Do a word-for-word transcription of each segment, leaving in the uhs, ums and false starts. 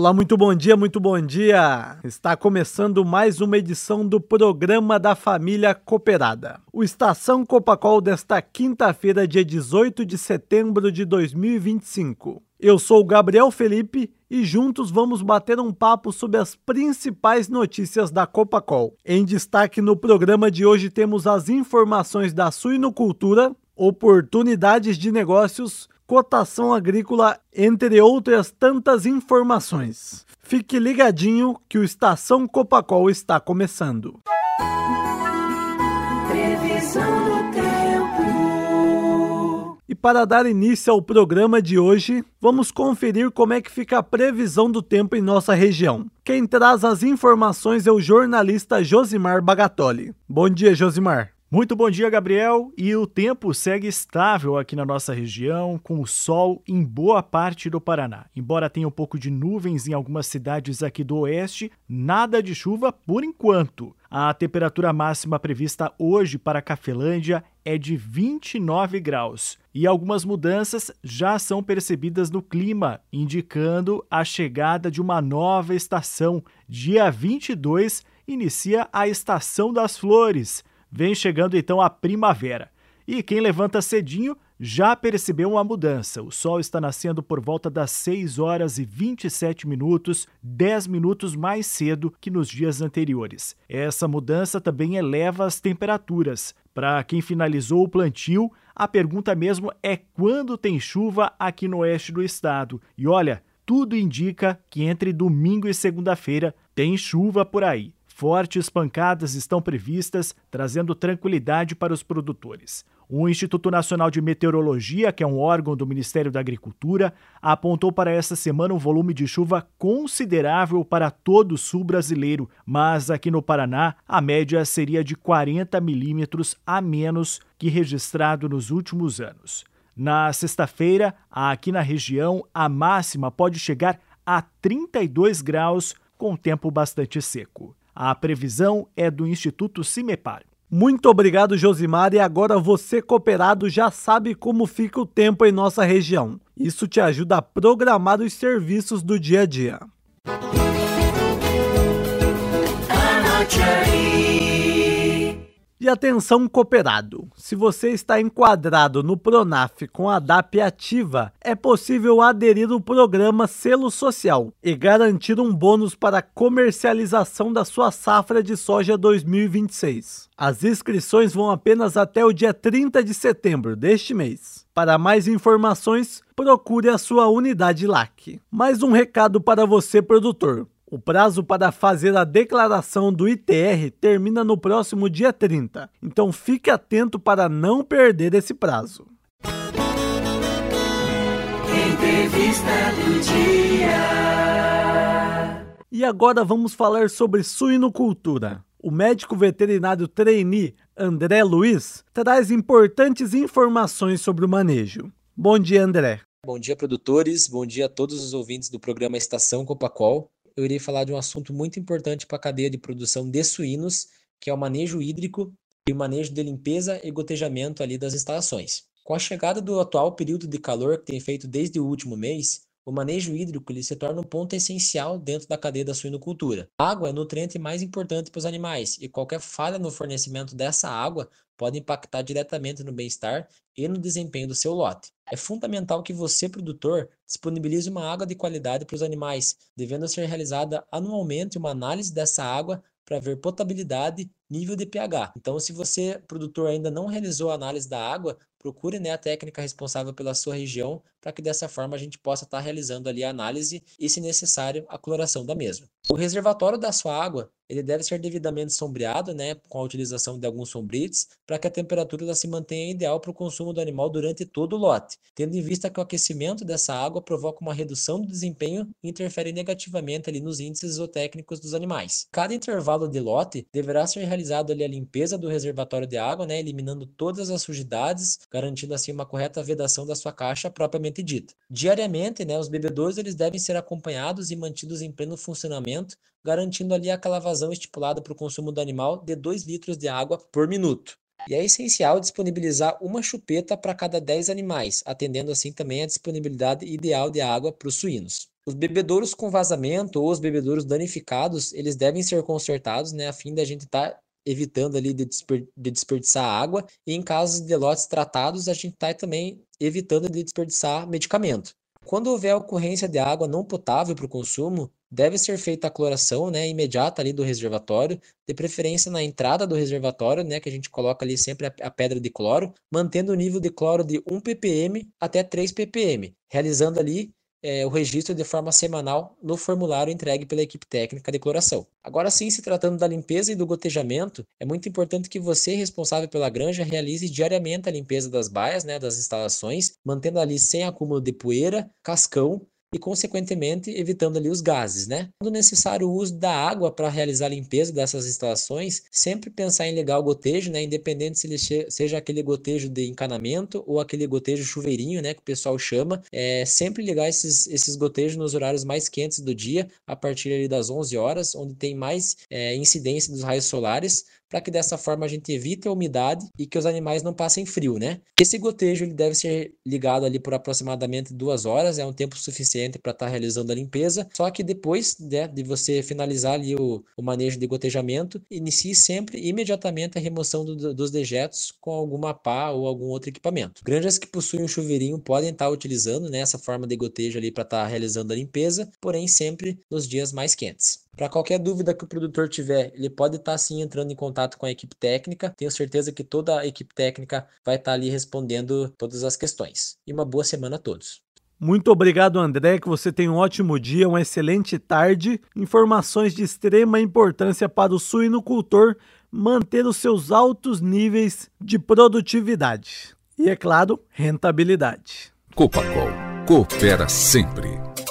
Olá, muito bom dia, muito bom dia! Está começando mais uma edição do programa da família Cooperada. O Estação Copacol desta quinta-feira, dia dezoito de setembro de dois mil e vinte e cinco. Eu sou o Gabriel Felipe e juntos vamos bater um papo sobre as principais notícias da Copacol. Em destaque no programa de hoje temos as informações da suinocultura, oportunidades de negócios, cotação agrícola, entre outras tantas informações. Fique ligadinho que o Estação Copacol está começando. Previsão do tempo. E para dar início ao programa de hoje, vamos conferir como é que fica a previsão do tempo em nossa região. Quem traz as informações é o jornalista Josimar Bagatoli. Bom dia, Josimar. Muito bom dia, Gabriel, e o tempo segue estável aqui na nossa região, com o sol em boa parte do Paraná. Embora tenha um pouco de nuvens em algumas cidades aqui do oeste, nada de chuva por enquanto. A temperatura máxima prevista hoje para Cafelândia é de vinte e nove graus. E algumas mudanças já são percebidas no clima, indicando a chegada de uma nova estação. Dia vinte e dois inicia a Estação das Flores. Vem chegando então a primavera. E quem levanta cedinho já percebeu uma mudança. O sol está nascendo por volta das seis horas e vinte e sete minutos, dez minutos mais cedo que nos dias anteriores. Essa mudança também eleva as temperaturas. Para quem finalizou o plantio, a pergunta mesmo é quando tem chuva aqui no oeste do estado. E olha, tudo indica que entre domingo e segunda-feira tem chuva por aí. Fortes pancadas estão previstas, trazendo tranquilidade para os produtores. O Instituto Nacional de Meteorologia, que é um órgão do Ministério da Agricultura, apontou para essa semana um volume de chuva considerável para todo o sul brasileiro, mas aqui no Paraná a média seria de quarenta milímetros a menos que registrado nos últimos anos. Na sexta-feira, aqui na região, a máxima pode chegar a trinta e dois graus, com tempo bastante seco. A previsão é do Instituto Cimepar. Muito obrigado, Josimar, e agora você, cooperado, já sabe como fica o tempo em nossa região. Isso te ajuda a programar os serviços do dia a dia. Anote aí. E atenção, cooperado, se você está enquadrado no Pronaf com a D A P ativa, é possível aderir ao programa Selo Social e garantir um bônus para a comercialização da sua safra de soja dois mil e vinte e seis. As inscrições vão apenas até o dia trinta de setembro deste mês. Para mais informações, procure a sua unidade L A C. Mais um recado para você, produtor. O prazo para fazer a declaração do I T R termina no próximo dia trinta, então fique atento para não perder esse prazo. Entrevista do dia. E agora vamos falar sobre suinocultura. O médico veterinário trainee André Luiz traz importantes informações sobre o manejo. Bom dia, André. Bom dia, produtores. Bom dia a todos os ouvintes do programa Estação Copacol. Eu irei falar de um assunto muito importante para a cadeia de produção de suínos, que é o manejo hídrico e o manejo de limpeza e gotejamento ali das instalações. Com a chegada do atual período de calor que tem feito desde o último mês, o manejo hídrico ele se torna um ponto essencial dentro da cadeia da suinocultura. A água é o nutriente mais importante para os animais e qualquer falha no fornecimento dessa água pode impactar diretamente no bem-estar e no desempenho do seu lote. É fundamental que você, produtor, disponibilize uma água de qualidade para os animais, devendo ser realizada anualmente uma análise dessa água para ver potabilidade, nível de pH. Então, se você, produtor, ainda não realizou a análise da água, procure, né, a técnica responsável pela sua região para que dessa forma a gente possa estar realizando ali a análise e, se necessário, a cloração da mesma. O reservatório da sua água ele deve ser devidamente sombreado, né, com a utilização de alguns sombrites, para que a temperatura ela se mantenha ideal para o consumo do animal durante todo o lote, tendo em vista que o aquecimento dessa água provoca uma redução do desempenho e interfere negativamente ali nos índices zootécnicos dos animais. Cada intervalo de lote deverá ser realizado ali a limpeza do reservatório de água, né, eliminando todas as sujidades, garantindo assim uma correta vedação da sua caixa propriamente dita. Diariamente, né, os bebedouros eles devem ser acompanhados e mantidos em pleno funcionamento, garantindo ali aquela vazão estipulada para o consumo do animal de dois litros de água por minuto. E é essencial disponibilizar uma chupeta para cada dez animais, atendendo assim também a disponibilidade ideal de água para os suínos. Os bebedouros com vazamento ou os bebedouros danificados, eles devem ser consertados, né, a fim da gente estar tá evitando ali de, desper, de desperdiçar água, e em casos de lotes tratados, a gente está também evitando de desperdiçar medicamento. Quando houver ocorrência de água não potável para o consumo, deve ser feita a cloração, né, imediata ali do reservatório, de preferência na entrada do reservatório, né, que a gente coloca ali sempre a, a pedra de cloro, mantendo o nível de cloro de um ppm até três ppm, realizando ali É, o registro de forma semanal no formulário entregue pela equipe técnica de cloração. Agora sim, se tratando da limpeza e do gotejamento, é muito importante que você, responsável pela granja, realize diariamente a limpeza das baias, né, das instalações, mantendo ali sem acúmulo de poeira, cascão e, consequentemente, evitando ali os gases, né? Quando necessário o uso da água para realizar a limpeza dessas instalações, sempre pensar em ligar o gotejo, né? Independente se ele seja aquele gotejo de encanamento ou aquele gotejo chuveirinho, né? Que o pessoal chama, é sempre ligar esses, esses gotejos nos horários mais quentes do dia, a partir ali das onze horas, onde tem mais é, incidência dos raios solares, para que dessa forma a gente evite a umidade e que os animais não passem frio, né? Esse gotejo ele deve ser ligado ali por aproximadamente duas horas, é um tempo suficiente para estar tá realizando a limpeza, só que depois, né, de você finalizar ali o, o manejo de gotejamento, inicie sempre imediatamente a remoção do, dos dejetos com alguma pá ou algum outro equipamento. Granjas que possuem um chuveirinho podem estar tá utilizando, né, essa forma de gotejo ali para estar tá realizando a limpeza, porém sempre nos dias mais quentes. Para qualquer dúvida que o produtor tiver, ele pode estar sim entrando em contato com a equipe técnica. Tenho certeza que toda a equipe técnica vai estar ali respondendo todas as questões. E uma boa semana a todos. Muito obrigado, André, que você tenha um ótimo dia, uma excelente tarde. Informações de extrema importância para o suinocultor manter os seus altos níveis de produtividade. E, é claro, rentabilidade. Copacol, coopera sempre.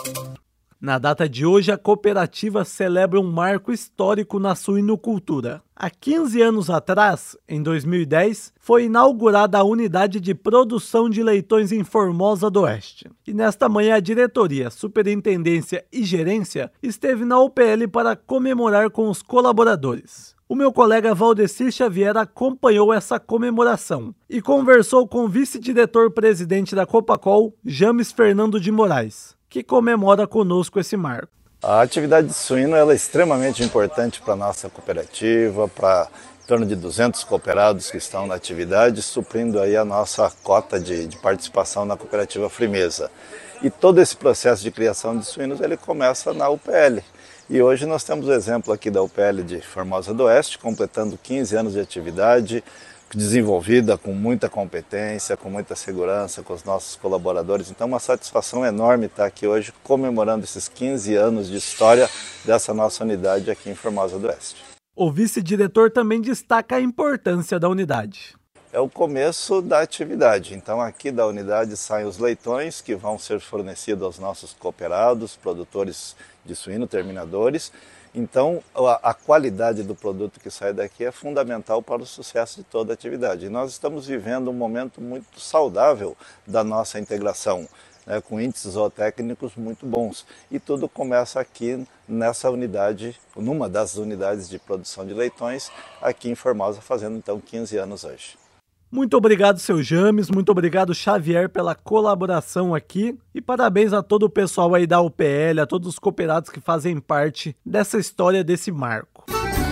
Na data de hoje, a cooperativa celebra um marco histórico na suinocultura. Há quinze anos atrás, em dois mil e dez, foi inaugurada a unidade de produção de leitões em Formosa do Oeste. E nesta manhã, a diretoria, superintendência e gerência esteve na U P L para comemorar com os colaboradores. O meu colega Valdecir Xavier acompanhou essa comemoração e conversou com o vice-diretor-presidente da Copacol, James Fernando de Moraes, que comemora conosco esse marco. A atividade de suíno ela é extremamente importante para a nossa cooperativa, para em torno de duzentos cooperados que estão na atividade, suprindo aí a nossa cota de, de participação na cooperativa Frimeza. E todo esse processo de criação de suínos ele começa na U P L. E hoje nós temos o exemplo aqui da U P L de Formosa do Oeste, completando quinze anos de atividade, desenvolvida com muita competência, com muita segurança, com os nossos colaboradores. Então, uma satisfação enorme estar aqui hoje comemorando esses quinze anos de história dessa nossa unidade aqui em Formosa do Oeste. O vice-diretor também destaca a importância da unidade. É o começo da atividade. Então, aqui da unidade saem os leitões que vão ser fornecidos aos nossos cooperados, produtores de suíno, terminadores. Então, a, a qualidade do produto que sai daqui é fundamental para o sucesso de toda a atividade. E nós estamos vivendo um momento muito saudável da nossa integração, né, com índices zootécnicos muito bons. E tudo começa aqui nessa unidade, numa das unidades de produção de leitões, aqui em Formosa, fazendo então quinze anos hoje. Muito obrigado, seu James, muito obrigado, Xavier, pela colaboração aqui e parabéns a todo o pessoal aí da U P L, a todos os cooperados que fazem parte dessa história, desse marco.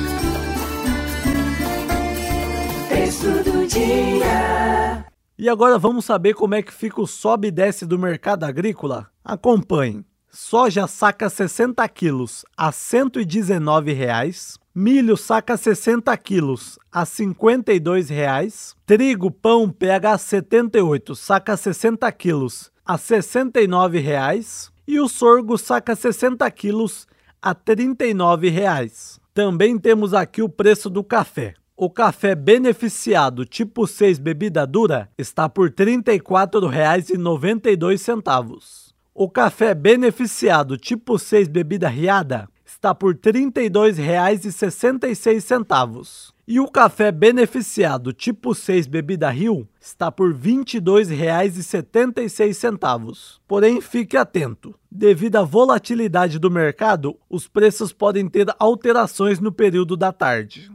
Texto do dia. E agora vamos saber como é que fica o sobe e desce do mercado agrícola? Acompanhe. Soja saca sessenta quilos a cento e dezenove reais. Milho saca sessenta quilos a cinquenta e dois reais. Trigo pão P H setenta e oito saca sessenta quilos a sessenta e nove reais. E o sorgo saca sessenta quilos a trinta e nove reais. Também temos aqui o preço do café. O café beneficiado tipo seis bebida dura está por trinta e quatro reais e noventa e dois centavos. O café beneficiado tipo seis bebida riada está por trinta e dois reais e sessenta e seis centavos. E o café beneficiado tipo seis bebida Rio está por vinte e dois reais e setenta e seis centavos. Porém, fique atento. Devido à volatilidade do mercado, os preços podem ter alterações no período da tarde.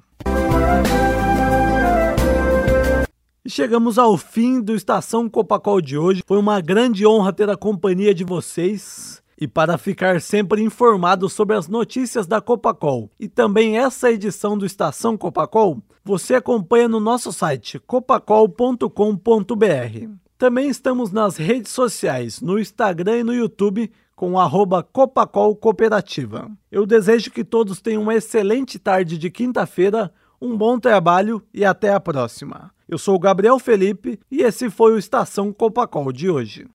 E chegamos ao fim do Estação Copacol de hoje. Foi uma grande honra ter a companhia de vocês. E para ficar sempre informado sobre as notícias da Copacol e também essa edição do Estação Copacol, você acompanha no nosso site copacol ponto com ponto br. Também estamos nas redes sociais, no Instagram e no YouTube, com arroba Copacol Cooperativa. Eu desejo que todos tenham uma excelente tarde de quinta-feira, um bom trabalho e até a próxima. Eu sou o Gabriel Felipe e esse foi o Estação Copacol de hoje.